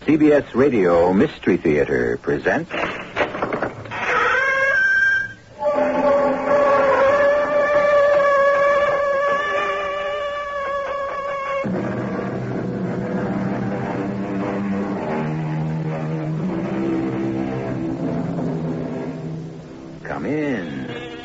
CBS Radio Mystery Theater presents... Come in.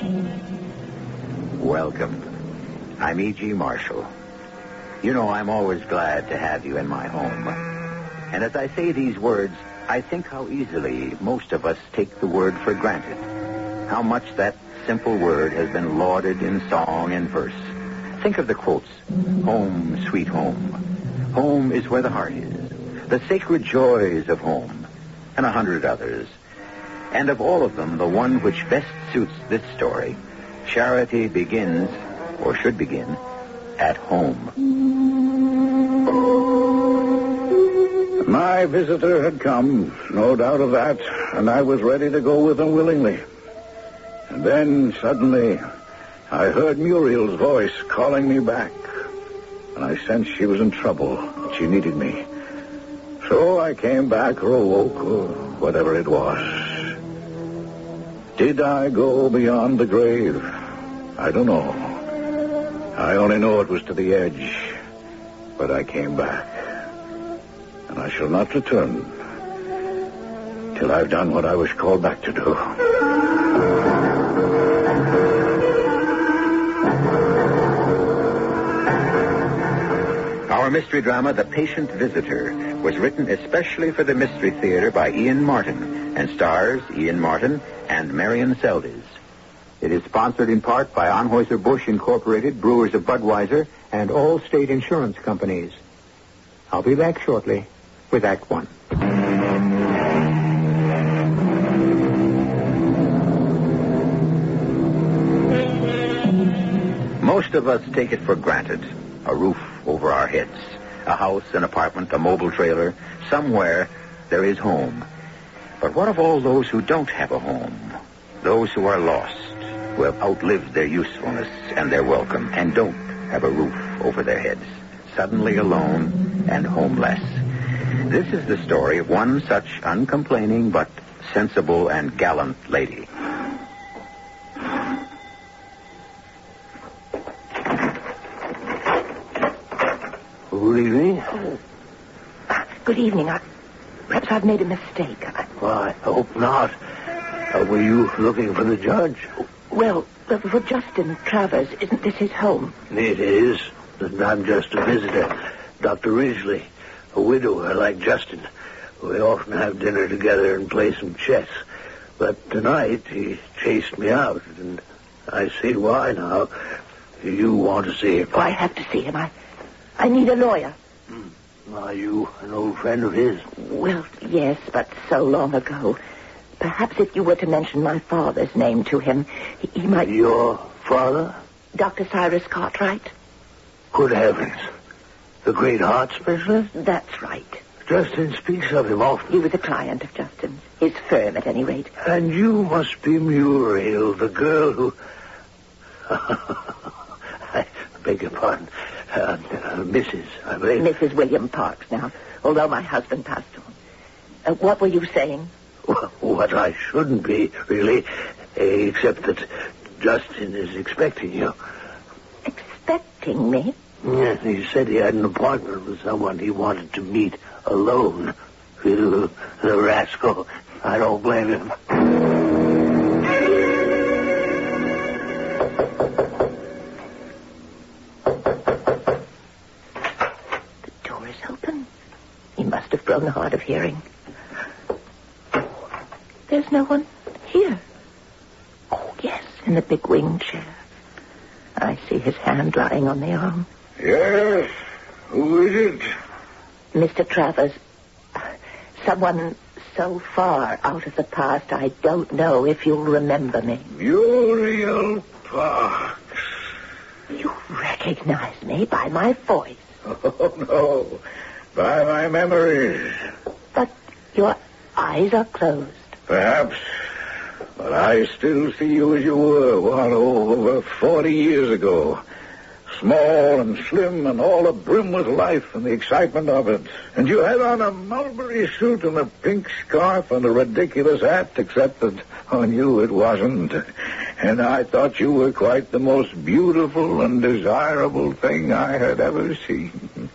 Welcome. I'm E.G. Marshall. You know, I'm always glad to have you in my home. And as I say these words, I think how easily most of us take the word for granted. How much that simple word has been lauded in song and verse. Think of the quotes. Home, sweet home. Home is where the heart is. The sacred joys of home. And 100 others. And of all of them, the one which best suits this story, charity begins, or should begin, at home. My visitor had come, no doubt of that, and I was ready to go with him willingly. And then, suddenly, I heard Muriel's voice calling me back, and I sensed she was in trouble, that she needed me. So I came back, or awoke, or whatever it was. Did I go beyond the grave? I don't know. I only know it was to the edge. But I came back. And I shall not return till I've done what I was called back to do. Our mystery drama, The Patient Visitor, was written especially for the Mystery Theater by Ian Martin and stars Ian Martin and Marion Seldes. It is sponsored in part by Anheuser-Busch Incorporated, Brewers of Budweiser, and all state insurance companies. I'll be back shortly with Act One. Most of us take it for granted. A roof over our heads, a house, an apartment, a mobile trailer. Somewhere there is home. But what of all those who don't have a home? Those who are lost, who have outlived their usefulness and their welcome, and don't have a roof over their heads, suddenly alone and homeless. This is the story of one such uncomplaining but sensible and gallant lady. Good evening. Oh. Good evening. Perhaps I've made a mistake. Well, I hope not. Were you looking for the judge? Well, for Justin Travers, isn't this his home? It is. And I'm just a visitor. Dr. Ridgely, a widower like Justin. We often have dinner together and play some chess. But tonight he chased me out, and I see why now. You want to see him? Oh, I have to see him. I need a lawyer. Are you an old friend of his? Well, yes, but so long ago. Perhaps if you were to mention my father's name to him, he might... Your father? Dr. Cyrus Cartwright. Good heavens. The great heart specialist? That's right. Justin speaks of him often. He was a client of Justin's. His firm, at any rate. And you must be Muriel, the girl who... I beg your pardon. Mrs., I believe. Mrs. William Parks now, although my husband passed on. What were you saying? What I shouldn't be, really, except that Justin is expecting you. Expecting me? Yes, he said he had an appointment with someone he wanted to meet alone. The rascal. I don't blame him. Grown hard of hearing. There's no one here. Oh, yes, in the big wing chair. I see his hand lying on the arm. Yes? Who is it? Mr. Travers. Someone so far out of the past, I don't know if you'll remember me. Muriel Parks. You recognize me by my voice. Oh, no. By my memories. But your eyes are closed. Perhaps. But I still see you as you were, over 40 years ago. small and slim and all abrim with life and the excitement of it. And you had on a mulberry suit and a pink scarf and a ridiculous hat, except that on you it wasn't. And I thought you were quite the most beautiful and desirable thing I had ever seen.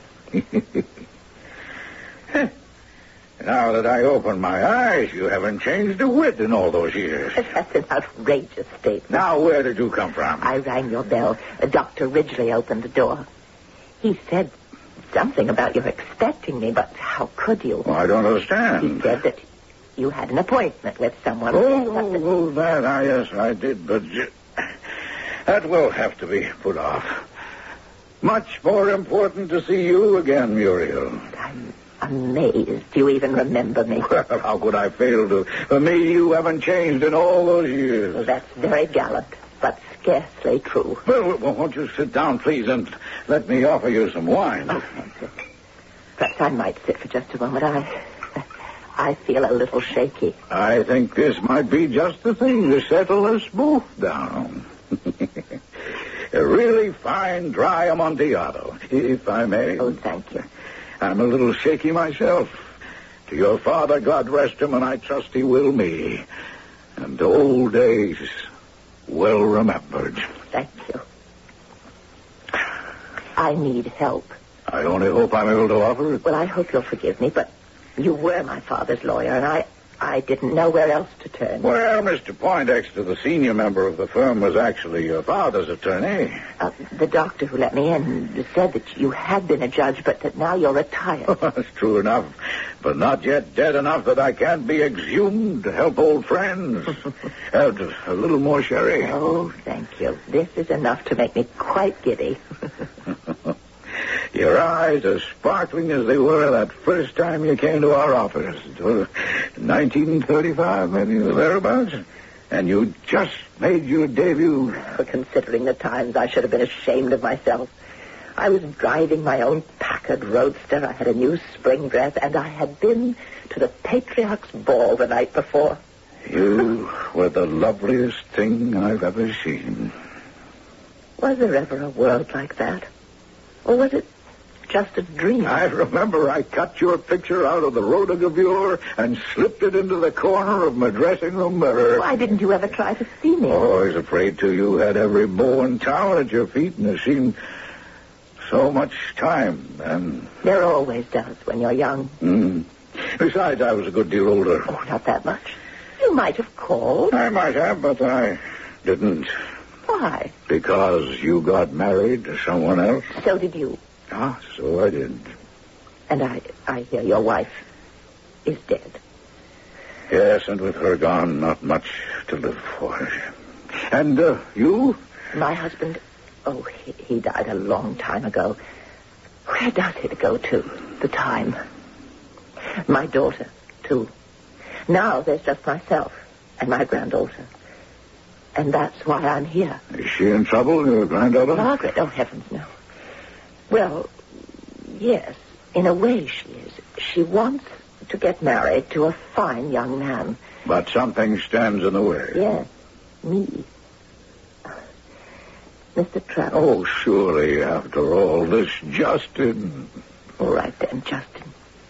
Now that I open my eyes, you haven't changed a whit in all those years. That's an outrageous statement. Now, where did you come from? I rang your bell. Dr. Ridgely opened the door. He said something about you expecting me, but how could you? Well, I don't understand. He said that you had an appointment with someone. Yes, I did, but that will have to be put off. Much more important to see you again, Muriel. I'm amazed you even remember me. Well, how could I fail to? For me, you haven't changed in all those years. Well, that's very gallant, but scarcely true. Well, won't you sit down, please, and let me offer you some wine? Oh, thank you. Perhaps I might sit for just a moment. I feel a little shaky. I think this might be just the thing to settle us both down. A really fine, dry Amontillado, if I may. Oh, thank you. I'm a little shaky myself. To your father, God rest him, and I trust he will me. And to old days well remembered. Thank you. I need help. I only hope I'm able to offer it. Well, I hope you'll forgive me, but you were my father's lawyer, and I didn't know where else to turn. Well, Mr. Poindexter, the senior member of the firm, was actually your father's attorney. The doctor who let me in said that you had been a judge, but that now you're retired. That's true enough, but not yet dead enough that I can't be exhumed to help old friends. A little more sherry. Oh, thank you. This is enough to make me quite giddy. Your eyes are sparkling as they were that first time you came to our office. 1935, maybe, thereabouts. And you just made your debut. Considering the times, I should have been ashamed of myself. I was driving my own Packard Roadster. I had a new spring dress, and I had been to the Patriarch's Ball the night before. You were the loveliest thing I've ever seen. Was there ever a world like that? Or was it just a dream? I remember I cut your picture out of the rotogravure and slipped it into the corner of my dressing room mirror. Why didn't you ever try to see me? Oh, I was afraid to. You had every beau in town at your feet, and there seemed so much time then. There always does when you're young. Besides, I was a good deal older. Oh, not that much. You might have called. I might have, but I didn't. Why? Because you got married to someone else. So did you. Ah, so I did. And I hear your wife is dead. Yes, and with her gone, not much to live for. And you? My husband, he died a long time ago. Where does it go to, the time? My daughter, too. Now there's just myself and my granddaughter. And that's why I'm here. Is she in trouble, your granddaughter? Margaret? Oh, heavens, no. Well, yes, in a way she is. She wants to get married to a fine young man. But something stands in the way. Yes, me. Mr. Travis. Oh, surely, after all this, Justin. All right, then, Justin.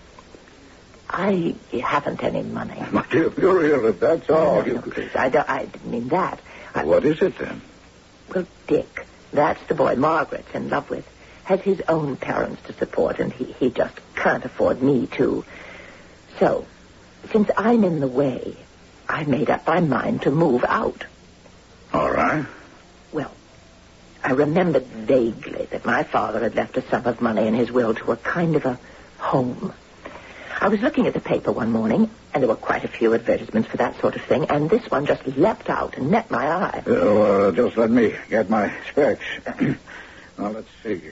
I haven't any money. My dear Muriel, if that's all... No, please, I didn't mean that. What is it, then? Well, Dick, that's the boy Margaret's in love with, has his own parents to support, and he just can't afford me, too. So, since I'm in the way, I made up my mind to move out. All right. Well, I remembered vaguely that my father had left a sum of money in his will to a kind of a home. I was looking at the paper one morning, and there were quite a few advertisements for that sort of thing, and this one just leapt out and met my eye. Just let me get my specs. Now, let's see.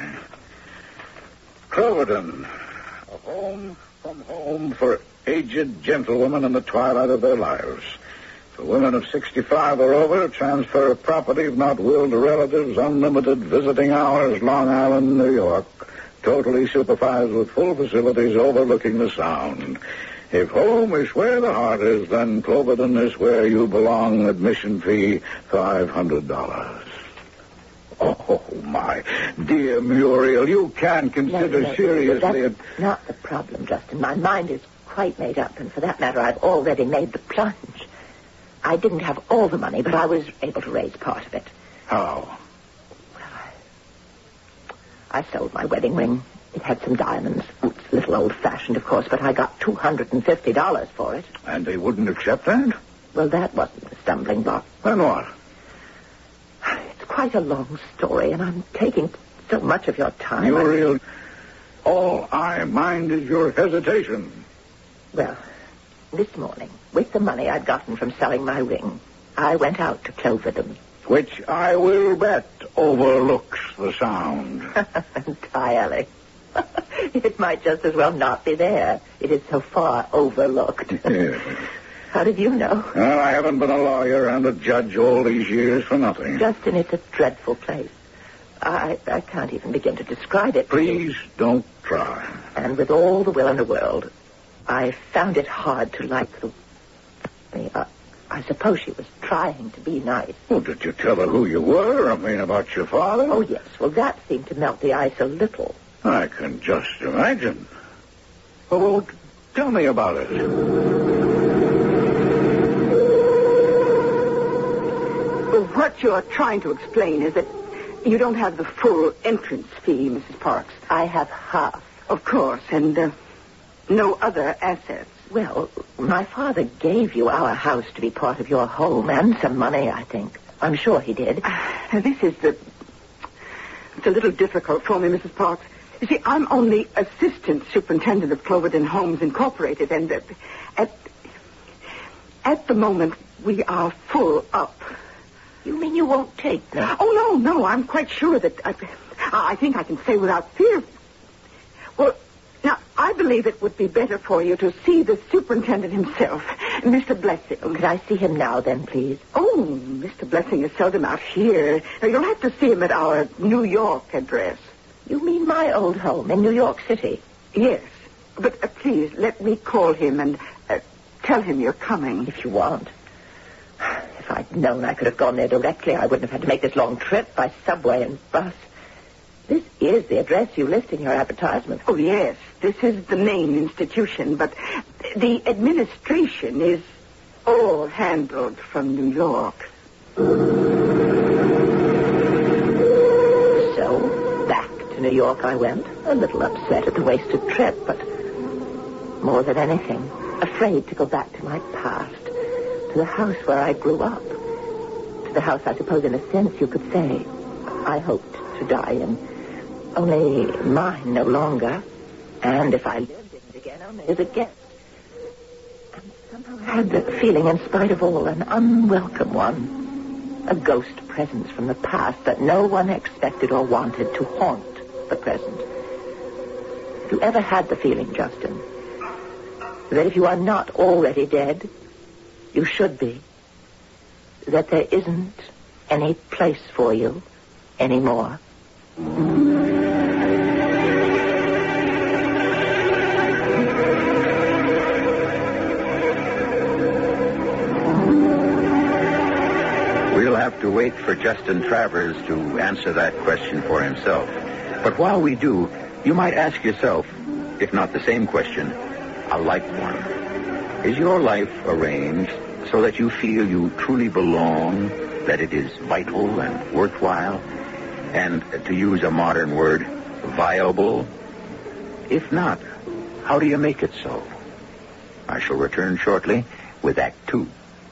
Cloverton, a home from home for aged gentlewomen in the twilight of their lives. For women of 65 or over, transfer of property, if not will, to relatives, unlimited visiting hours, Long Island, New York. Totally supervised with full facilities overlooking the Sound. If home is where the heart is, then Cloverton is where you belong. Admission fee, $500. Oh, my dear Muriel, you can consider seriously... That's not the problem, Justin. My mind is quite made up, and for that matter, I've already made the plunge. I didn't have all the money, but I was able to raise part of it. How? Well, I sold my wedding ring. It had some diamonds. It's a little old-fashioned, of course, but I got $250 for it. And they wouldn't accept that? Well, that wasn't the stumbling block. Then what? It's quite a long story, and I'm taking so much of your time. Muriel, all I mind is your hesitation. Well, this morning, with the money I'd gotten from selling my ring, I went out to Cloverdon. Which I will bet overlooks the sound. Entirely. It might just as well not be there. It is so far overlooked. Yes. How did you know? Well, I haven't been a lawyer and a judge all these years for nothing. Justin, it's a dreadful place. I can't even begin to describe it. Please don't try. And with all the will in the world, I found it hard to like I suppose she was trying to be nice. Well, did you tell her who you were? I mean, about your father? Oh, yes. Well, that seemed to melt the ice a little. I can just imagine. Well, tell me about it. Well, what you're trying to explain is that you don't have the full entrance fee, Mrs. Parks. I have half. Of course, and no other assets. Well, my father gave you our house to be part of your home and some money, I think. I'm sure he did. This is it's a little difficult for me, Mrs. Parks. You see, I'm only assistant superintendent of Cloverdon Homes Incorporated, and at the moment we are full up. You mean you won't take me? Oh, no, I'm quite sure that I think I can say without fear. Well, now, I believe it would be better for you to see the superintendent himself, Mr. Blessing. Could I see him now, then, please? Oh, Mr. Blessing is seldom out here. Now, you'll have to see him at our New York address. You mean my old home in New York City? Yes. But please, let me call him and tell him you're coming. If you want. If I'd known I could have gone there directly, I wouldn't have had to make this long trip by subway and bus. This is the address you list in your advertisement. Oh, yes. This is the main institution, but the administration is all handled from New York. So, back to New York I went, a little upset at the wasted trip, but more than anything, afraid to go back to my past, to the house where I grew up, to the house I suppose in a sense you could say I hoped to die in. Only mine no longer. And if I lived in it again, only as a guest. And somehow I had that feeling, in spite of all, an unwelcome one. A ghost presence from the past that no one expected or wanted to haunt the present. Have you ever had the feeling, Justin, that if you are not already dead, you should be? That there isn't any place for you anymore? We'll have to wait for Justin Travers to answer that question for himself. But while we do, you might ask yourself, if not the same question, a like one. Is your life arranged so that you feel you truly belong, that it is vital and worthwhile, and, to use a modern word, viable? If not, how do you make it so? I shall return shortly with Act 2.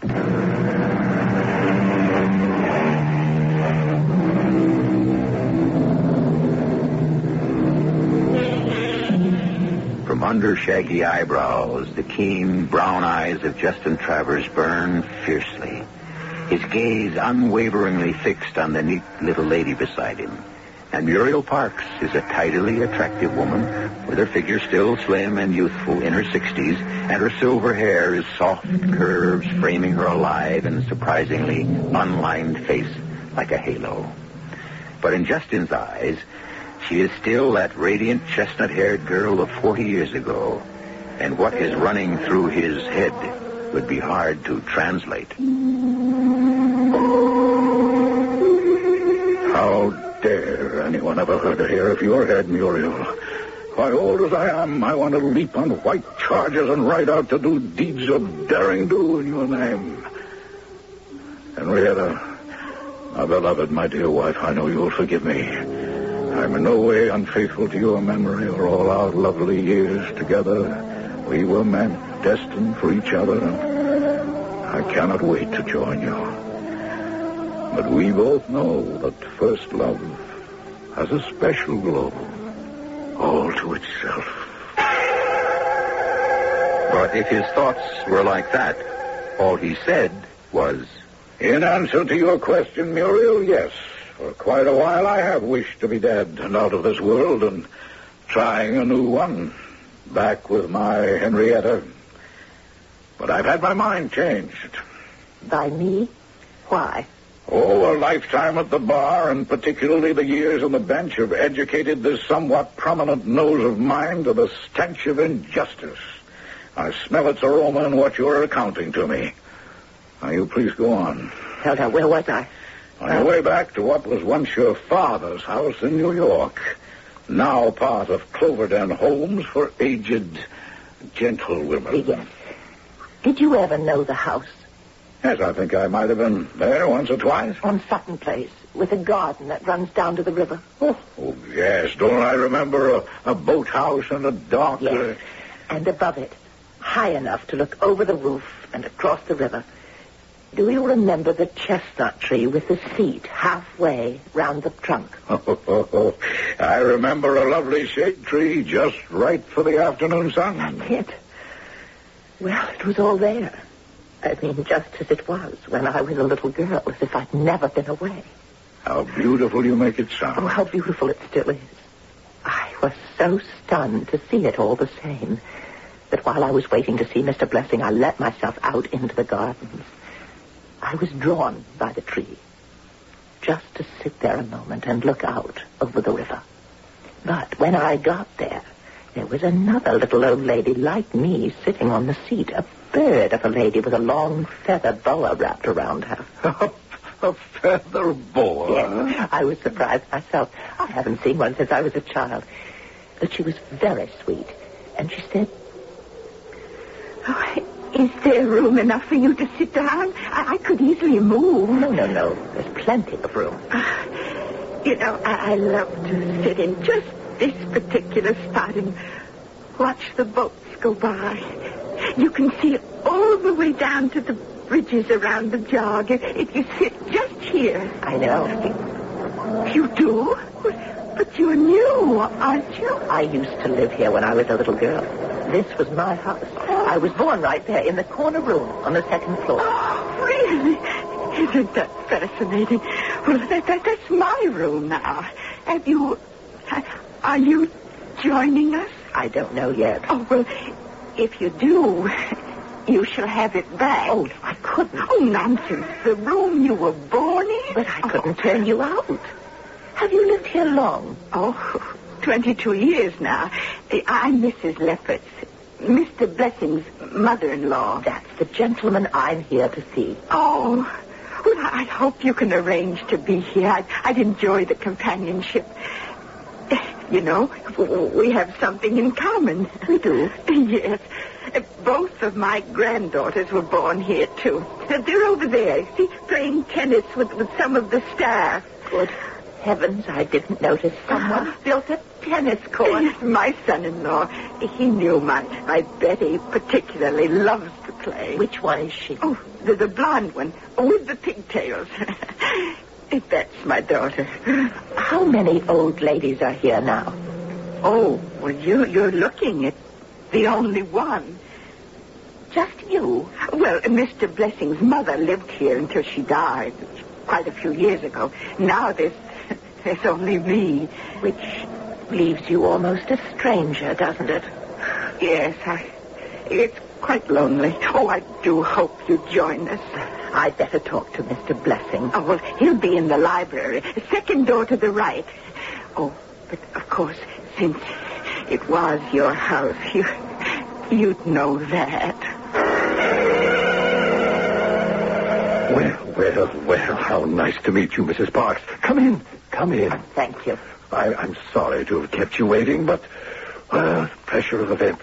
From under shaggy eyebrows, the keen brown eyes of Justin Travers burn fiercely, his gaze unwaveringly fixed on the neat little lady beside him. And Muriel Parks is a tidily attractive woman, with her figure still slim and youthful in her 60s, and her silver hair is soft curves framing her alive and surprisingly unlined face like a halo. But in Justin's eyes, she is still that radiant chestnut-haired girl of 40 years ago, and what is running through his head would be hard to translate. How dare anyone ever hurt a hair of your head, Muriel. Why, old as I am, I want to leap on white chargers and ride out to do deeds of daring do in your name. Henrietta, my beloved, my dear wife, I know you'll forgive me. I'm in no way unfaithful to your memory or all our lovely years together. We were meant, destined for each other. I cannot wait to join you. But we both know that first love has a special glow, all to itself. But if his thoughts were like that, all he said was... In answer to your question, Muriel, yes. For quite a while I have wished to be dead and out of this world and trying a new one. Back with my Henrietta. But I've had my mind changed. By me? Why? Oh, a lifetime at the bar, and particularly the years on the bench, have educated this somewhat prominent nose of mine to the stench of injustice. I smell its aroma in what you're recounting to me. Now, you please go on. Helga, where was I? On your way back to what was once your father's house in New York, now part of Cloverdale Homes for aged gentlewomen. Yes. Did you ever know the house? Yes, I think I might have been there once or twice. On Sutton Place, with a garden that runs down to the river. Oh yes. Don't I remember a boathouse and a dock? Yes. And above it, high enough to look over the roof and across the river. Do you remember the chestnut tree with the seat halfway round the trunk? I remember a lovely shade tree just right for the afternoon sun. That's it. Well, it was all there. I mean, just as it was when I was a little girl, as if I'd never been away. How beautiful you make it sound. Oh, how beautiful it still is. I was so stunned to see it all the same that while I was waiting to see Mr. Blessing, I let myself out into the gardens. I was drawn by the tree, just to sit there a moment and look out over the river. But when I got there was another little old lady like me sitting on the seat, a bird of a lady with a long feather boa wrapped around her. A feather boa? Yes, I was surprised myself. I haven't seen one since I was a child. But she was very sweet, and she said, "Oh, is there room enough for you to sit down? I could easily move." No. There's plenty of room. You know, I love to sit in just this particular spot and watch the boats go by. You can see all the way down to the bridges around the jog if you sit just here. I know. You do? But you're new, aren't you? I used to live here when I was a little girl. This was my house. I was born right there in the corner room on the second floor. Oh, really? Isn't that fascinating? Well, that's my room now. Are you joining us? I don't know yet. Oh, well, if you do, you shall have it back. Oh, I couldn't. Oh, nonsense. The room you were born in? But I couldn't turn you out. Have you lived here long? Oh, 22 years now. I'm Mrs. Lefferts, Mr. Blessing's mother-in-law. That's the gentleman I'm here to see. Oh, well, I hope you can arrange to be here. I'd enjoy the companionship. You know, we have something in common. We do? Yes. Both of my granddaughters were born here, too. They're over there, see, playing tennis with some of the staff. Good heavens, I didn't notice someone built a tennis court. Yes, my son-in-law, he knew my Betty particularly loves to play. Which one is she? Oh, the blonde one, with the pigtails. That's my daughter. How many old ladies are here now? Oh, well, you're looking at the only one. Just you? Well, Mr. Blessing's mother lived here until she died quite a few years ago. Now there's only me. Which leaves you almost a stranger, doesn't it? Yes, it's quite lonely. Oh, I do hope you join us. I'd better talk to Mr. Blessing. Oh, well, he'll be in the library. Second door to the right. Oh, but of course, since it was your house, you'd know that. Well, how nice to meet you, Mrs. Parks. Come come in. Thank you. I'm sorry to have kept you waiting, but pressure of events.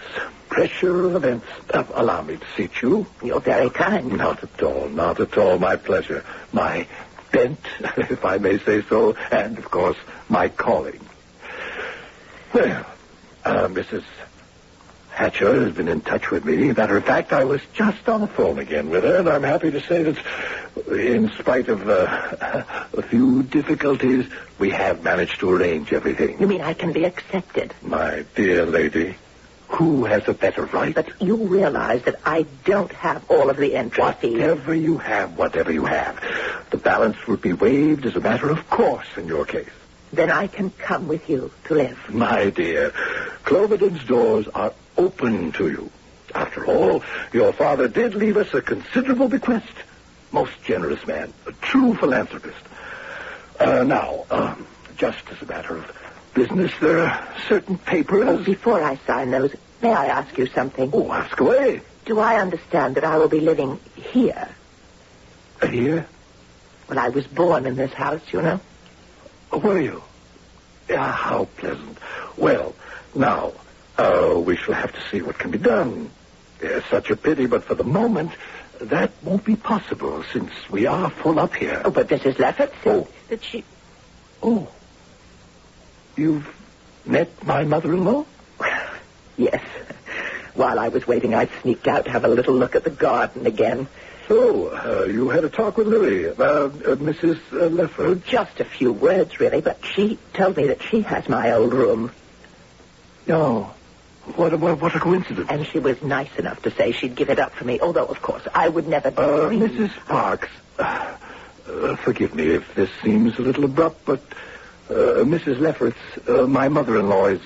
Allow me to seat you. You're very kind. Not at all. My pleasure. My bent, if I may say so, and, of course, my calling. Well, Mrs. Hatcher has been in touch with me. Matter of fact, I was just on the phone again with her, and I'm happy to say that in spite of a few difficulties, we have managed to arrange everything. You mean I can be accepted? My dear lady, who has a better right? But you realize that I don't have all of the interest fees. Whatever you have. The balance would be waived as a matter of course in your case. Then I can come with you to live. My dear, Cloverden's doors are open to you. After all, your father did leave us a considerable bequest. Most generous man, a true philanthropist. Now, just as a matter of business, there are certain papers... Oh, before I sign those, may I ask you something? Oh, ask away. Do I understand that I will be living here? Here? Well, I was born in this house, you know. Were you? Ah, how pleasant. Well, now, we shall have to see what can be done. Such a pity, but for the moment, that won't be possible, since we are full up here. Oh, but Mrs. Leffert said that she... Oh. You've met my mother-in-law? Yes. While I was waiting, I sneaked out to have a little look at the garden again. So, you had a talk with Lily, Mrs. Leffert? Just a few words, really, but she told me that she has my old room. Oh, what a coincidence. And she was nice enough to say she'd give it up for me, although, of course, I would never... Mrs. Parks, forgive me if this seems a little abrupt, but Mrs. Leffert's, my mother-in-law is,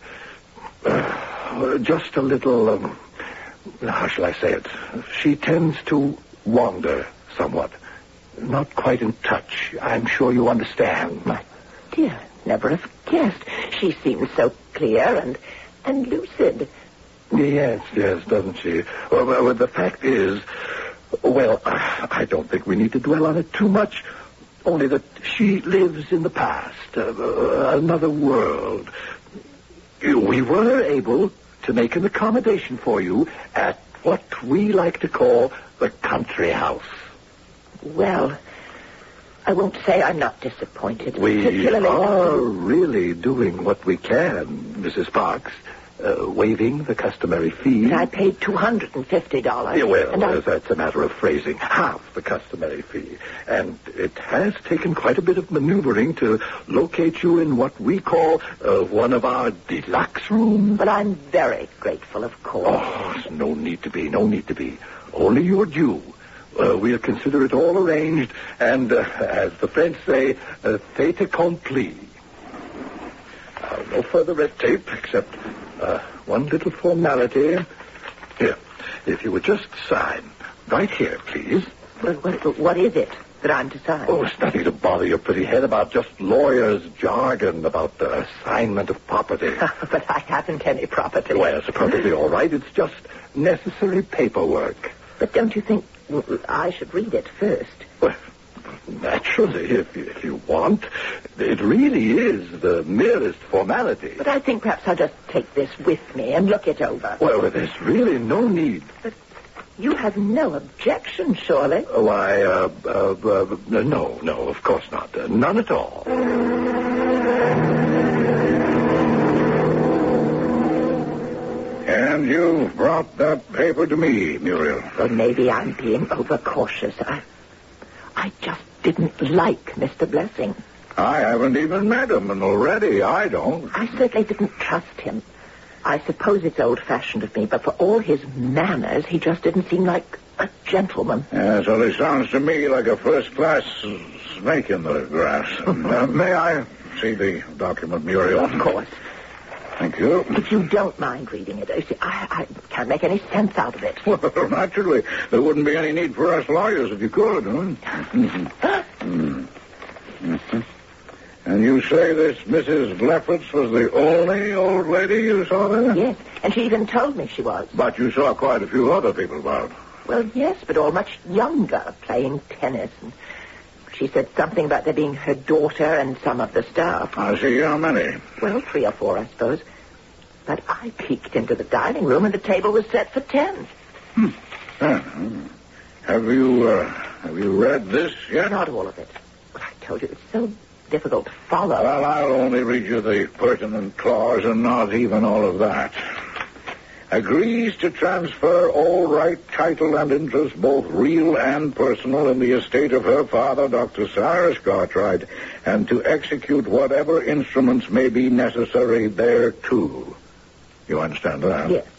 just a little, how shall I say it? She tends to wander somewhat. Not quite in touch. I'm sure you understand. My dear, never have guessed. She seems so clear and lucid. Yes, doesn't she? Well, the fact is, well, I don't think we need to dwell on it too much. Only that she lives in the past, another world. We were able to make an accommodation for you at what we like to call the country house. Well, I won't say I'm not disappointed. We are really doing what we can, Mrs. Parks. Waiving the customary fee. But I paid $250. Yeah, well, that's a matter of phrasing. Half the customary fee. And it has taken quite a bit of maneuvering to locate you in what we call one of our deluxe rooms. But I'm very grateful, of course. Oh, no need to be. Only your due. We'll consider it all arranged, and as the French say, fait accompli. No further red tape, except one little formality. Here, if you would just sign. Right here, please. What is it that I'm to sign? Oh, it's nothing to bother your pretty head about, just lawyer's jargon about the assignment of property. But I haven't any property. Well, it's perfectly all right. It's just necessary paperwork. But don't you think I should read it first? Well, naturally, if you want. It really is the merest formality. But I think perhaps I'll just take this with me and look it over. Well, there's really no need. But you have no objection, surely? Why, no, of course not. None at all. And you brought that paper to me, Muriel. Well, maybe I'm being overcautious. I just didn't like Mr. Blessing. I haven't even met him, and already I don't. I certainly didn't trust him. I suppose it's old-fashioned of me, but for all his manners, he just didn't seem like a gentleman. Yes, well, he sounds to me like a first-class snake in the grass. May I see the document, Muriel? Of course. Thank you. If you don't mind reading it, you see, I can't make any sense out of it. Well, naturally, there wouldn't be any need for us lawyers if you could, huh? And you say this Mrs. Lefferts was the only old lady you saw there? Yes, and she even told me she was. But you saw quite a few other people about. Well, yes, but all much younger, playing tennis. And She said something about there being her daughter and some of the staff. I see. How many? Well, 3 or 4, I suppose. But I peeked into the dining room and the table was set for 10. Have you read this yet? Not all of it. But I told you, it's so difficult to follow. Well, I'll only read you the pertinent clause and not even all of that. Agrees to transfer all right, title, and interest, both real and personal, in the estate of her father, Dr. Cyrus Cartwright, and to execute whatever instruments may be necessary thereto. You understand that? Yes.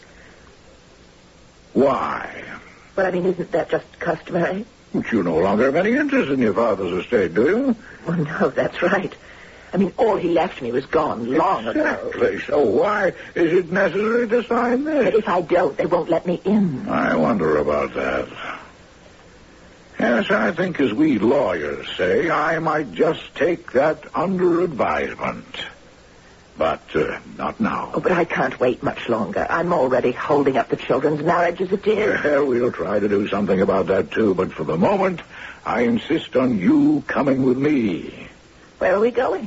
Why? But, I mean, isn't that just customary? But you no longer have any interest in your father's estate, do you? Well, no, that's right. I mean, all he left me was gone long ago. Exactly. So why is it necessary to sign this? But if I don't, they won't let me in. I wonder about that. Yes, I think, as we lawyers say, I might just take that under advisement. But not now. Oh, but I can't wait much longer. I'm already holding up the children's marriage as it is. Well, we'll try to do something about that, too. But for the moment, I insist on you coming with me. Where are we going?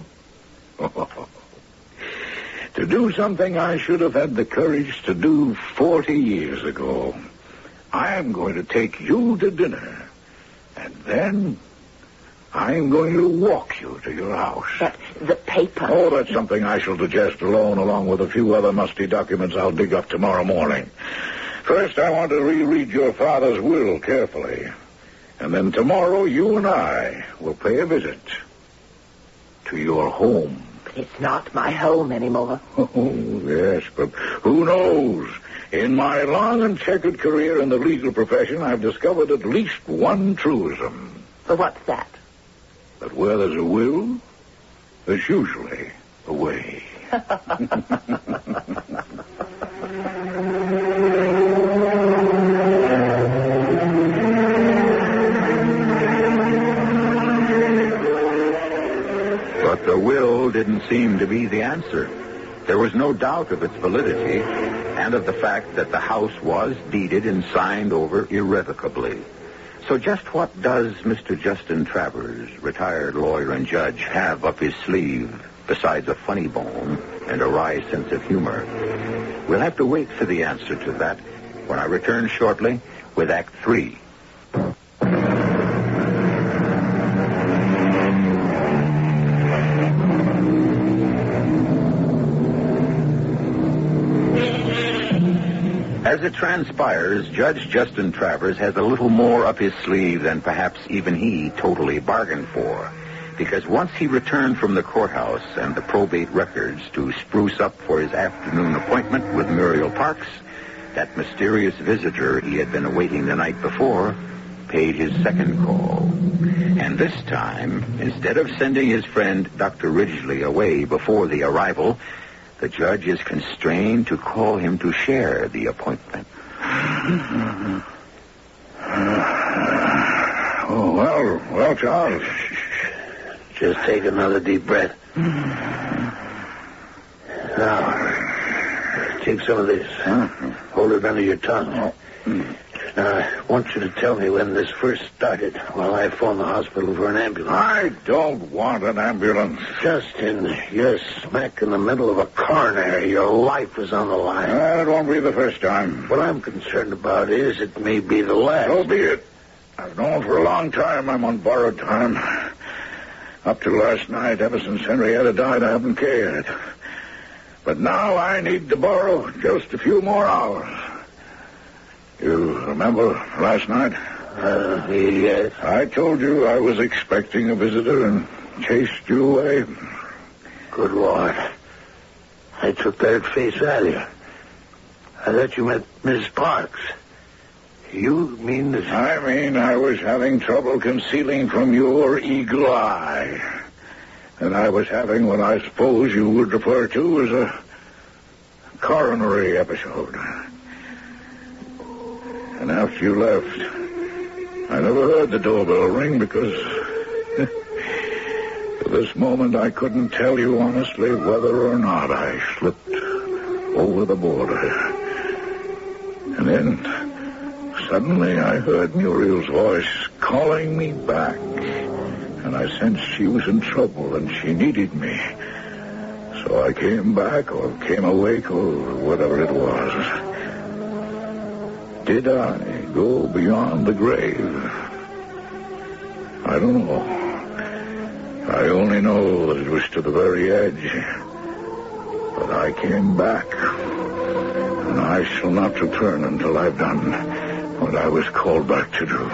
To do something I should have had the courage to do 40 years ago. I am going to take you to dinner. And then I'm going to walk you to your house. But the paper... Oh, that's something I shall digest alone, along with a few other musty documents I'll dig up tomorrow morning. First, I want to reread your father's will carefully. And then tomorrow, you and I will pay a visit to your home. But it's not my home anymore. Oh, yes, but who knows? In my long and checkered career in the legal profession, I've discovered at least one truism. But what's that? That where there's a will, there's usually a way. But the will didn't seem to be the answer. There was no doubt of its validity and of the fact that the house was deeded and signed over irrevocably. So just what does Mr. Justin Travers, retired lawyer and judge, have up his sleeve besides a funny bone and a wry sense of humor? We'll have to wait for the answer to that when I return shortly with Act 3. As it transpires, Judge Justin Travers has a little more up his sleeve than perhaps even he totally bargained for. Because once he returned from the courthouse and the probate records to spruce up for his afternoon appointment with Muriel Parks, that mysterious visitor he had been awaiting the night before paid his second call. And this time, instead of sending his friend Dr. Ridgely away before the arrival, the judge is constrained to call him to share the appointment. Well, Charles. Just take another deep breath. Now, take some of this. Hold it under your tongue. Now, I want you to tell me when this first started while I phoned the hospital for an ambulance. I don't want an ambulance. Justin, you're smack in the middle of a coronary. Your life is on the line. It won't be the first time. What I'm concerned about is it may be the last. So be it. I've known for a long time I'm on borrowed time. Up to last night, ever since Henrietta died, I haven't cared. But now I need to borrow just a few more hours. You remember last night? Yes. I told you I was expecting a visitor and chased you away. Good Lord. I took that at face value. I thought you meant Miss Parks. You mean that... I mean I was having trouble concealing from your eagle eye. And I was having what I suppose you would refer to as a coronary episode. And after you left, I never heard the doorbell ring because to this moment I couldn't tell you honestly whether or not I slipped over the border. And then suddenly I heard Muriel's voice calling me back. and I sensed she was in trouble and she needed me. So I came back or came awake or whatever it was. Did I go beyond the grave? I don't know. I only know that it was to the very edge. But I came back, and I shall not return until I've done what I was called back to do.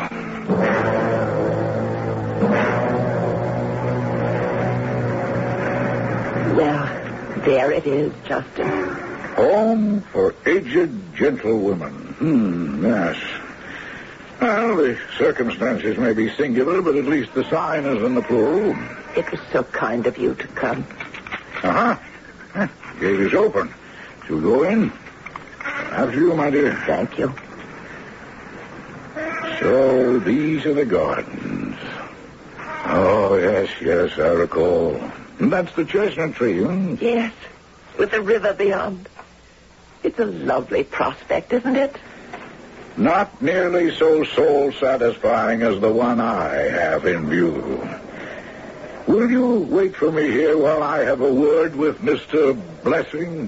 Well, there it is, Justin. Home for aged gentlewomen. Yes. Well, the circumstances may be singular, but at least the sign is in the plural. It was so kind of you to come. Uh-huh. Gate is open. Shall we go in? After you, my dear. Thank you. So these are the gardens. Oh, yes, I recall. And that's the chestnut tree, hmm? Yes, with the river beyond. It's a lovely prospect, isn't it? Not nearly so soul-satisfying as the one I have in view. Will you wait for me here while I have a word with Mr. Blessing?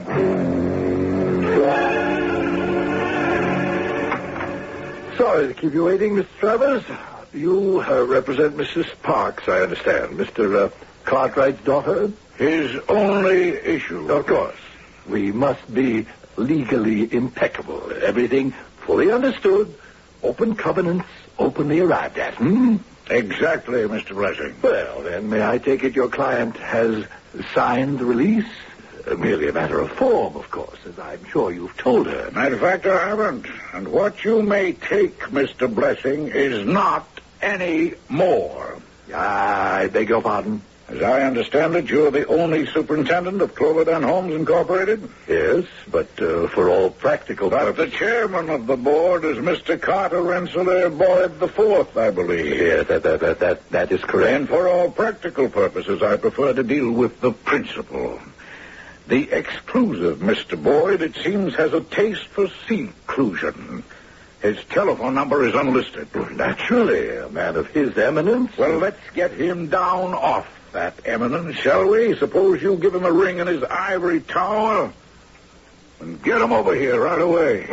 Sorry to keep you waiting, Mr. Travers. You represent Mrs. Parks, I understand. Mr. Cartwright's daughter? His only issue. Of course. We must be legally impeccable. Everything fully understood. Open covenants, openly arrived at. Exactly, Mr. Blessing. Well, then, may I take it your client has signed the release? Merely a matter of form, of course, as I'm sure you've told her. Matter of fact, I haven't. And what you may take, Mr. Blessing, is not any more. I beg your pardon? As I understand it, you're the only superintendent of Cloverdale Homes Incorporated? Yes, but for all practical purposes. But the chairman of the board is Mr. Carter Rensselaer Boyd IV, I believe. Yes, that is correct. And for all practical purposes, I prefer to deal with the principal. The exclusive Mr. Boyd, it seems, has a taste for seclusion. His telephone number is unlisted. Naturally, a man of his eminence. Well, let's get him down off that eminence, shall we? Suppose you give him a ring in his ivory tower and get him over here right away.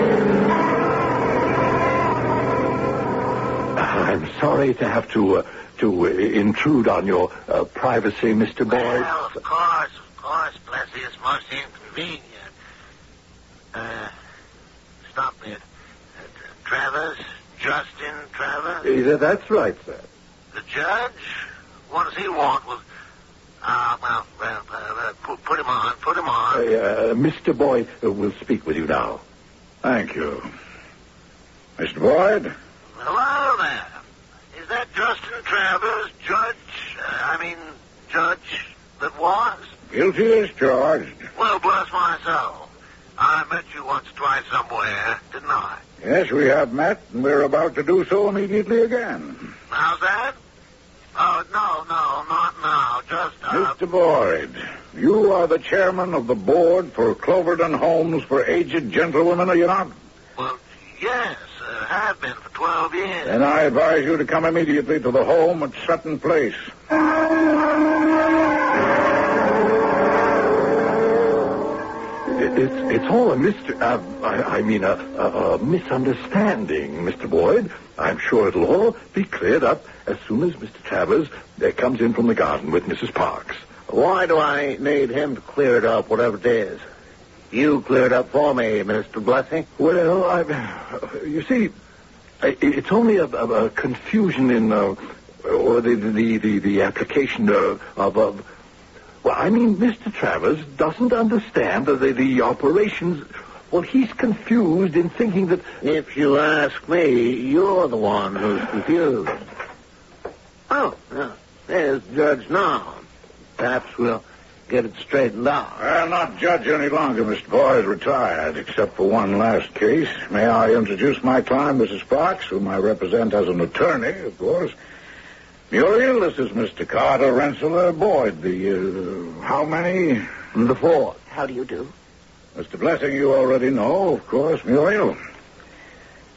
I'm sorry to have to intrude on your privacy, Mr. Boyd. Well, of course, Blessy, it's most inconvenient. Stop it. Travers? Justin Travers? That's right, sir. The judge? What does he want with... put him on. Mr. Boyd will speak with you now. Thank you. Mr. Boyd? Hello there. Is that Justin Travers, judge that was? Guilty as charged. Well, bless my soul. I met you once or twice somewhere, didn't I? Yes, we have met, and we're about to do so immediately again. How's that? Oh, no, not now. Just, Mr. Boyd, you are the chairman of the board for Cloverdale Homes for Aged Gentlewomen, are you not? Well, yes, have been for 12 years. Then I advise you to come immediately to the home at Sutton Place. It's all a misunderstanding, Mr. Boyd. I'm sure it'll all be cleared up as soon as Mr. Travers comes in from the garden with Mrs. Parks. Why do I need him to clear it up, whatever it is? You clear it up for me, Mr. Blessing. Well, you see, it's only a confusion in the application of well, I mean, Mr. Travers doesn't understand the operations. Well, he's confused in thinking that... If you ask me, you're the one who's confused. Oh, there's Judge now. Perhaps we'll get it straightened out. I'll not judge any longer, Mr. Boyd. Retired, except for one last case. May I introduce my client, Mrs. Parks, whom I represent as an attorney, of course. Muriel, this is Mr. Carter Rensselaer Boyd. How many? The fourth. How do you do? Mr. Blessing, you already know, of course, Muriel.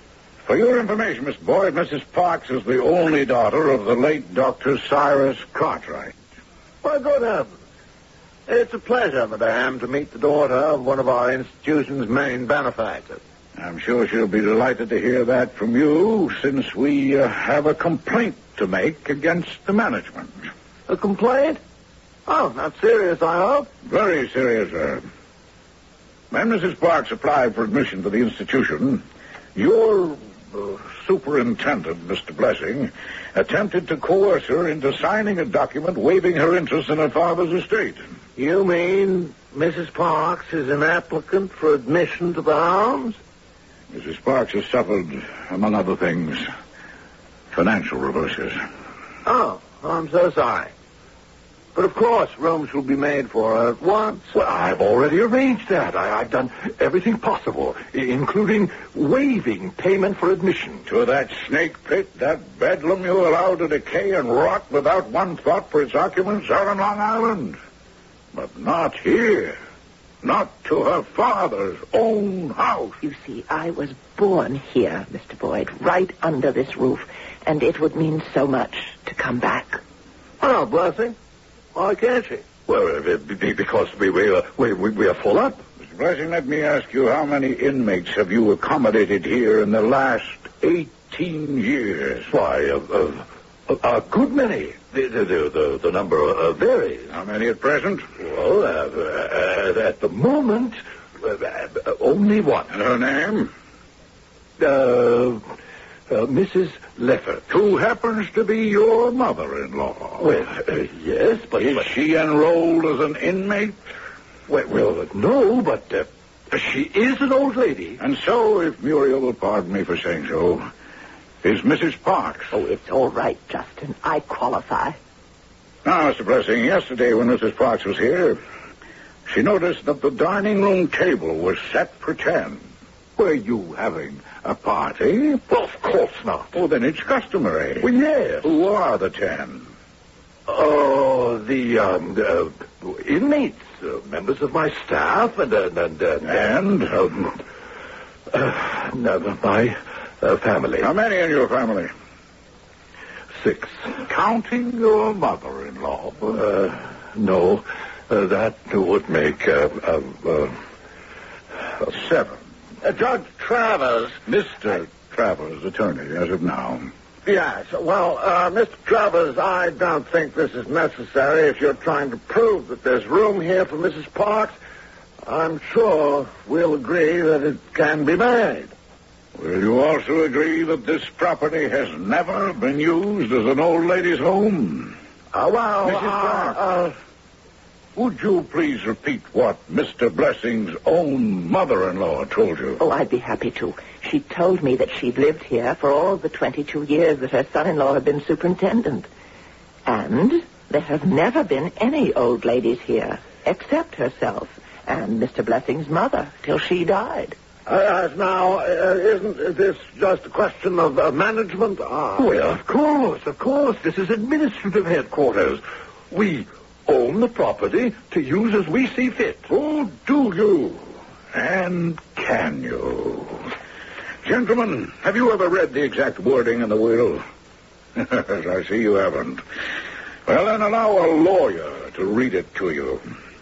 For your information, Mr. Boyd, Mrs. Parks is the only daughter of the late Dr. Cyrus Cartwright. Well, good heavens. It's a pleasure, madame, to meet the daughter of one of our institution's main benefactors. I'm sure she'll be delighted to hear that from you, since we have a complaint to make against the management. A complaint? Oh, not serious, I hope. Very serious, sir. When Mrs. Parks applied for admission to the institution, your superintendent, Mr. Blessing, attempted to coerce her into signing a document waiving her interest in her father's estate. You mean Mrs. Parks is an applicant for admission to the Hounds? Mrs. Parks has suffered, among other things, financial reverses. Oh, I'm so sorry. But of course, rooms will be made for her at once. Well, I've already arranged that. I've done everything possible, including waiving payment for admission. To that snake pit, that bedlam you allowed to decay and rot without one thought for its occupants out on Long Island. But not here. Not to her father's own house. You see, I was born here, Mr. Boyd, right under this roof, and it would mean so much to come back. Oh, Blessing. Why can't she? Well, because we are full up. Mr. Blessing, let me ask you, how many inmates have you accommodated here in the last 18 years? Why, a good many. The number varies. How many at present? Well, at the moment, only one. And her name? Mrs. Leffert. Who happens to be your mother-in-law. Well, yes, but... Is she enrolled as an inmate? Well, no, but she is an old lady. And so, if Muriel will pardon me for saying so, is Mrs. Parks. Oh, it's all right, Justin. I qualify. Now, Mr. Blessing, yesterday when Mrs. Parks was here, she noticed that the dining room table was set for 10. Were you having a party? Well, of course not. Oh, then it's customary. Well, yes. Who are the 10? Oh, the inmates, members of my staff, and my family. How many in your family? 6. Counting your mother-in-law? No, that would make 7. Judge Travers. Mr. Travers, attorney, as of now. Yes. Well, Mr. Travers, I don't think this is necessary if you're trying to prove that there's room here for Mrs. Parks. I'm sure we'll agree that it can be made. Will you also agree that this property has never been used as an old lady's home? Mrs. Parks, would you please repeat what Mr. Blessing's own mother-in-law told you? Oh, I'd be happy to. She told me that she'd lived here for all the 22 years that her son-in-law had been superintendent. And there have never been any old ladies here, except herself and Mr. Blessing's mother, till she died. Now, isn't this just a question of management? Well, of course. This is administrative headquarters. We own the property to use as we see fit. Oh, do you? And can you? Gentlemen, have you ever read the exact wording in the will? I see you haven't. Well, then allow a lawyer to read it to you.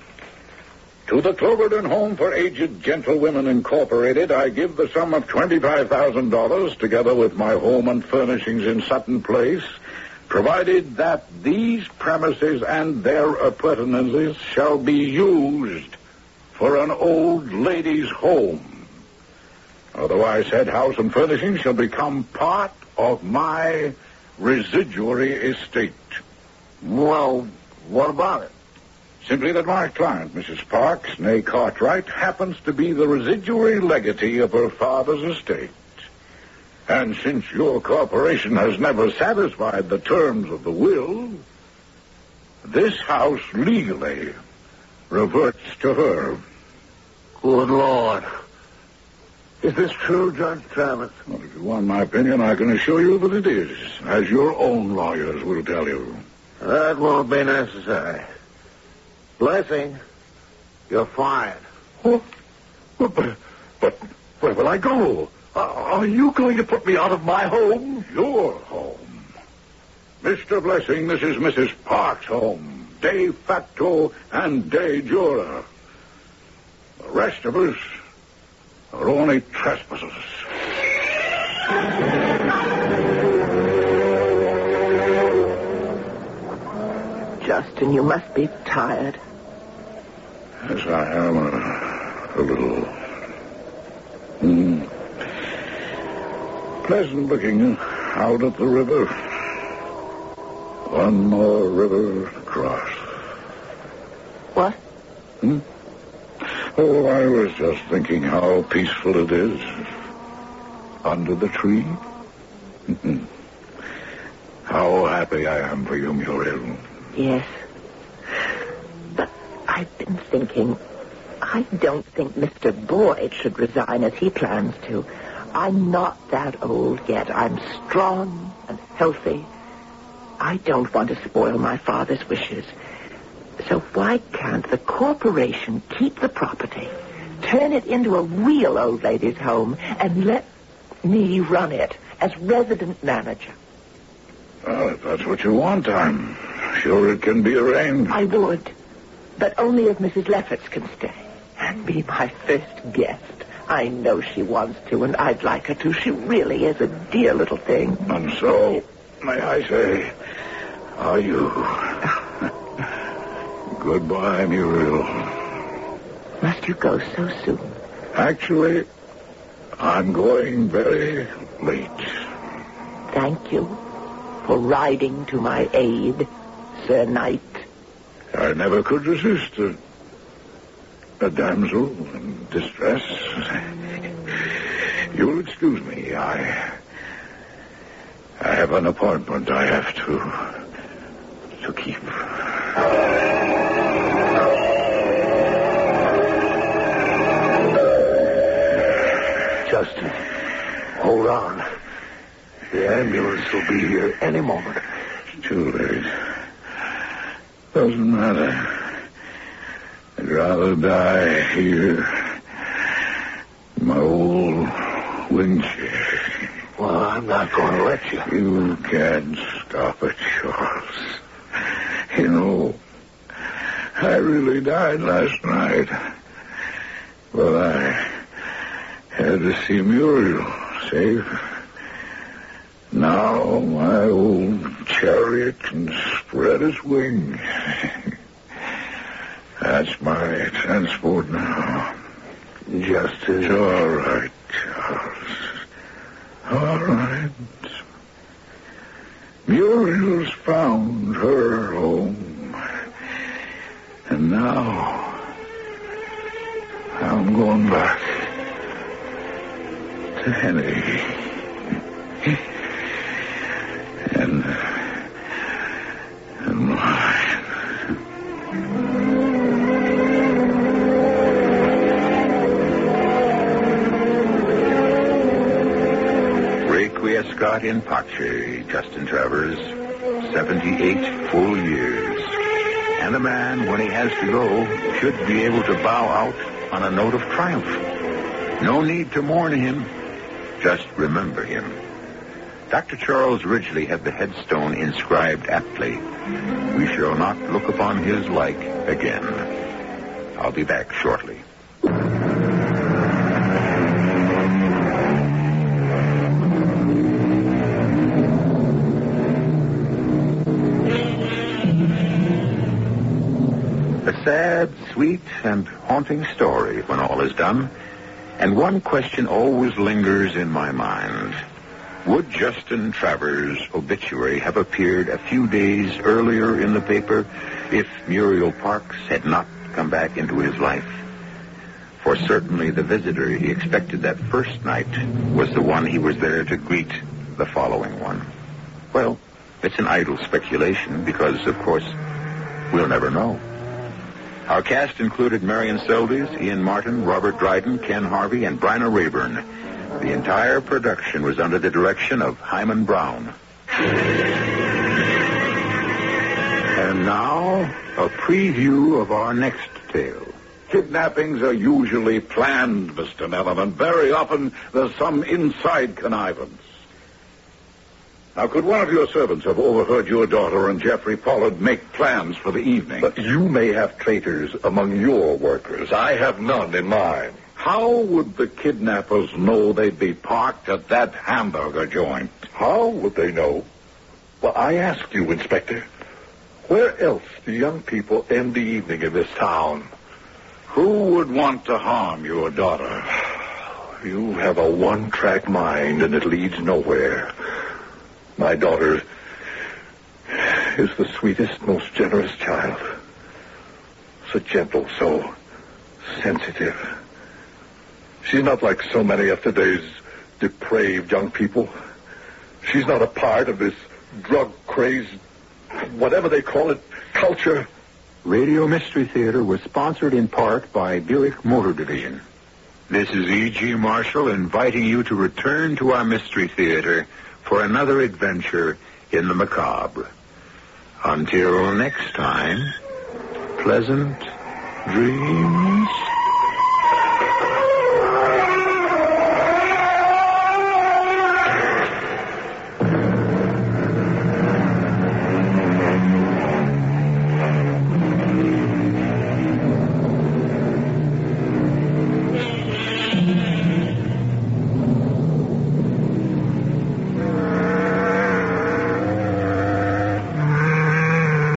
To the Cloverton Home for Aged Gentlewomen Incorporated, I give the sum of $25,000, together with my home and furnishings in Sutton Place, provided that these premises and their appurtenances shall be used for an old lady's home. Otherwise, said house and furnishings shall become part of my residuary estate. Well, what about it? Simply that my client, Mrs. Parks, née Cartwright, happens to be the residuary legatee of her father's estate. And since your corporation has never satisfied the terms of the will, this house legally reverts to her. Good Lord. Is this true, Judge Travers? Well, if you want my opinion, I can assure you that it is, as your own lawyers will tell you. That won't be necessary. Blessing, you're fired. Oh, but where will I go? Are you going to put me out of my home? Your home. Mr. Blessing, this is Mrs. Park's home. De facto and de jure. The rest of us are only trespassers. Justin, you must be tired. Yes, I am a little. Pleasant looking out at the river. One more river to cross. What? Oh, I was just thinking how peaceful it is under the tree. How happy I am for you, Muriel. Yes. But I've been thinking, I don't think Mr. Boyd should resign as he plans to. I'm not that old yet. I'm strong and healthy. I don't want to spoil my father's wishes. So why can't the corporation keep the property, turn it into a real old lady's home, and let me run it as resident manager? Well, if that's what you want, I'm sure it can be arranged. I would, but only if Mrs. Lefferts can stay and be my first guest. I know she wants to, and I'd like her to. She really is a dear little thing. And so, may I say, are you? Goodbye, Muriel. Must you go so soon? Actually, I'm going very late. Thank you for riding to my aid, Sir Knight. I never could resist a damsel in distress. You'll excuse me. I have an appointment I have to keep. Justin, hold on. The ambulance will be here any moment. It's too late. Doesn't matter. I'd rather die here in my old wing chair. Well, I'm not going to let you. You can't stop it, Charles. You know, I really died last night. But I had to see Muriel safe. Now my old chariot can spread its wings. That's my transport now. Justin. It's all right, Charles. All right. Muriel's found her home. And now I'm going back to Henny. And mine. Requiescat in pace, Justin Travers, 78 full years. And a man, when he has to go, should be able to bow out on a note of triumph. No need to mourn him, just remember him. Dr. Charles Ridgely had the headstone inscribed aptly, "We shall not look upon his like again." I'll be back shortly. A sad, sweet, and haunting story when all is done. And one question always lingers in my mind. Would Justin Travers' obituary have appeared a few days earlier in the paper if Muriel Parks had not come back into his life? For certainly the visitor he expected that first night was the one he was there to greet the following one. Well, it's an idle speculation because, of course, we'll never know. Our cast included Marion Seldes, Ian Martin, Robert Dryden, Ken Harvey, and Bryna Rayburn. The entire production was under the direction of Hyman Brown. And now, a preview of our next tale. kidnappings are usually planned, Mr. Mellon, and very often there's some inside connivance. Now, could one of your servants have overheard your daughter and Jeffrey Pollard make plans for the evening? But you may have traitors among your workers. I have none in mine. How would the kidnappers know they'd be parked at that hamburger joint? How would they know? Well, I ask you, Inspector, where else do young people end the evening in this town? Who would want to harm your daughter? You have a one-track mind, and it leads nowhere. My daughter is the sweetest, most generous child. So gentle, so sensitive. She's not like so many of today's depraved young people. She's not a part of this drug-crazed, whatever they call it, culture. Radio Mystery Theater was sponsored in part by Buick Motor Division. This is E.G. Marshall inviting you to return to our Mystery Theater for another adventure in the macabre. Until next time, pleasant dreams.